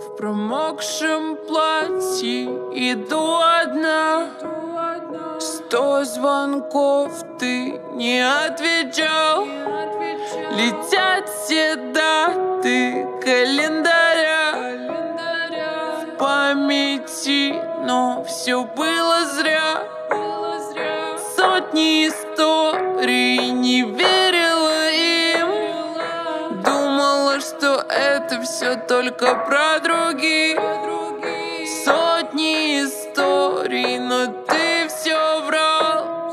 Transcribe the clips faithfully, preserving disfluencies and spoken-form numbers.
В промокшем платье иду одна. Сто звонков ты не отвечал. Летят все даты календаря в памяти, но все было зря. Сотни историй, не верила им. Думала, что это все только про других. Сотни историй, но ты все врал.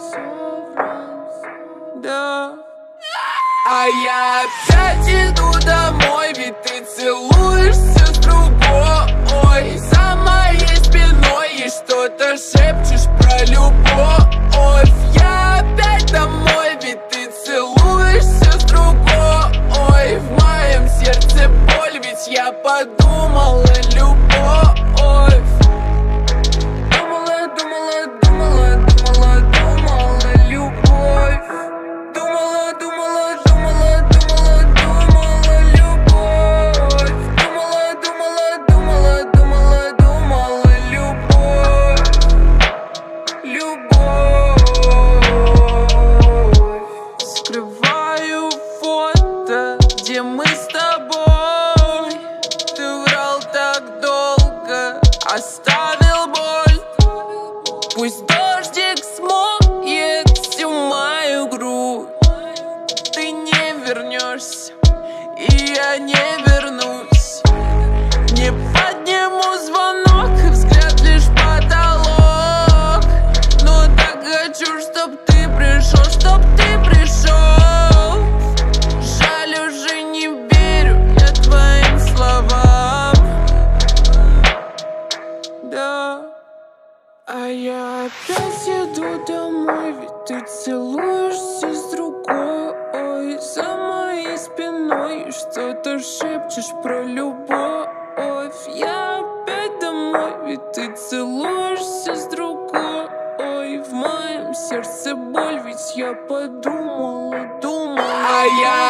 Да. А я опять иду домой, ведь ты целуешься с другой. За моей спиной и что-то шепчешь про любовь. Я опять домой, ведь ты целуешься с другой. В моем сердце боль, ведь я подумала любовь. Думала, думала, думала, думала, думала любовь. Думала, думала, думала, думала, думала любовь. Думала, думала, думала, думала, думала любовь. Любовь. Скрываю фото, где мы с тобой. Ты врал так долго, оставил боль. Пусть дождик смоет всю мою грудь. Ты не вернешься, и я не вернусь. Не подниму звонок, взгляд лишь потолок. Но так хочу, чтоб ты пришел, чтоб ты пришел. Жаль, уже не верю я твоим словам. Да. А я опять еду домой, ведь ты целуешься с другой. За моей спиной что-то шепчешь про любовь. Я опять домой, ведь ты целуешься с другой. В моем сердце боль, ведь я подумала, думала. А я